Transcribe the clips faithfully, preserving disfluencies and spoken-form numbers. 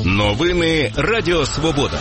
Новини Радіо Свобода.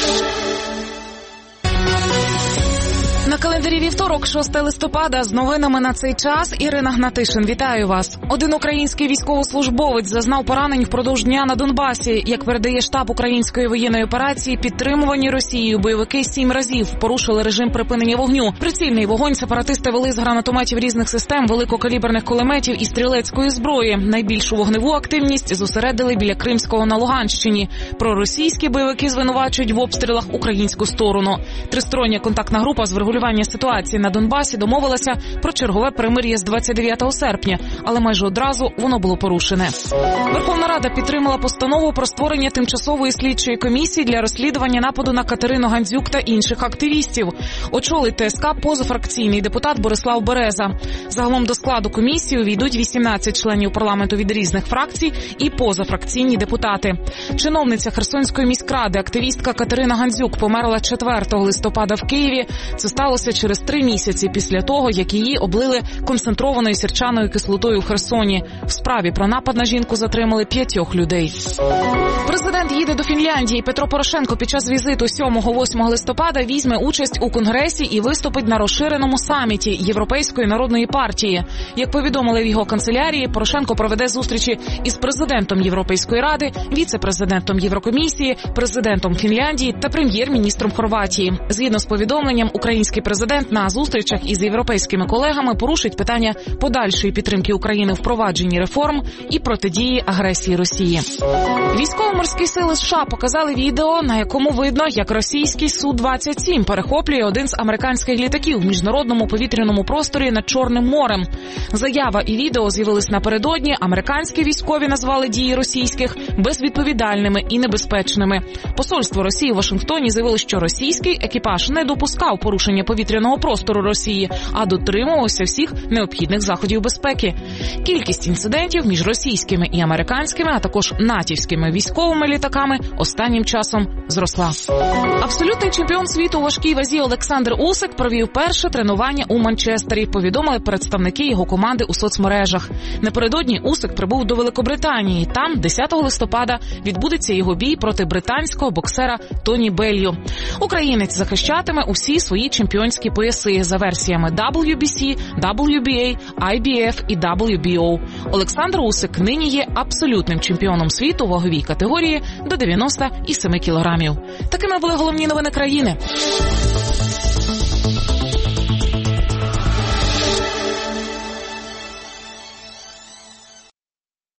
На календарі вівторок, шостого листопада, з новинами на цей час Ірина Гнатишин. Вітаю вас. Один український військовослужбовець зазнав поранень впродовж дня на Донбасі. Як передає штаб української воєнної операції, підтримувані Росією бойовики сім разів порушили режим припинення вогню. Прицільний вогонь сепаратисти вели з гранатометів різних систем, великокаліберних кулеметів і стрілецької зброї. Найбільшу вогневу активність зосередили біля Кримського на Луганщині. Проросійські бойовики звинувачують в обстрілах українську сторону. Тристороння контактна група з врегулювання ситуації на Донбасі домовилася про чергове перемир'я з двадцять дев'ятого серпня, але майже одразу воно було порушене. Верховна Рада підтримала постанову про створення тимчасової слідчої комісії для розслідування нападу на Катерину Гандзюк та інших активістів. Очолить ТСК позафракційний депутат Борислав Береза. Загалом до складу комісії увійдуть вісімнадцять членів парламенту від різних фракцій і позафракційні депутати. Чиновниця Херсонської міськради, активістка Катерина Гандзюк, померла четвертого листопада в Києві. Це сталося через три місяці після того, як її облили концентрованою сірчаною кислотою в Херсоні. В справі про напад на жінку затримали п'ятьох людей. Президент їде до Фінляндії. Петро Порошенко під час візиту сьомого-восьмого листопада візьме участь у Конгресі і виступить на розширеному саміті Європейської народної партії. Як повідомили в його канцелярії, Порошенко проведе зустрічі із президентом Європейської ради, віце-президентом Єврокомісії, президентом Фінляндії та прем'єр-міністром Хорватії. Згідно з повідомленням, український президент на зустрічах із європейськими колегами порушить питання подальшої підтримки України в впровадженні реформ і протидії агресії Росії. Військово-морські сили США показали відео, на якому видно, як російський Су двадцять сім перехоплює один з американських літаків в міжнародному повітряному просторі над Чорним морем. Заява і відео з'явились напередодні. Американські військові назвали дії російських безвідповідальними і небезпечними. Посольство Росії в Вашингтоні заявило, що російський екіпаж не допускав порушення повітряного простору Росії, а дотримувався всіх необхідних заходів безпеки. Кількість інцидентів між російськими і американськими, а також натівськими військовими літаками останнім часом зросла. Абсолютний чемпіон світу у важкій вазі Олександр Усик провів перше тренування у Манчестері, повідомили представники його команди у соцмережах. Напередодні Усик прибув до Великобританії. Там десятого листопада відбудеться його бій проти британського боксера Тоні Беллю. Українець захищатиме усі свої чемпіонські пояси за версіями дабл ю бі сі, дабл ю бі ей, ай бі еф і дабл ю бі о. Олександр Усик нині є абсолютним чемпіоном світу у ваговій категорії до дев'яноста семи кілограмів. Такими були головні новини країни.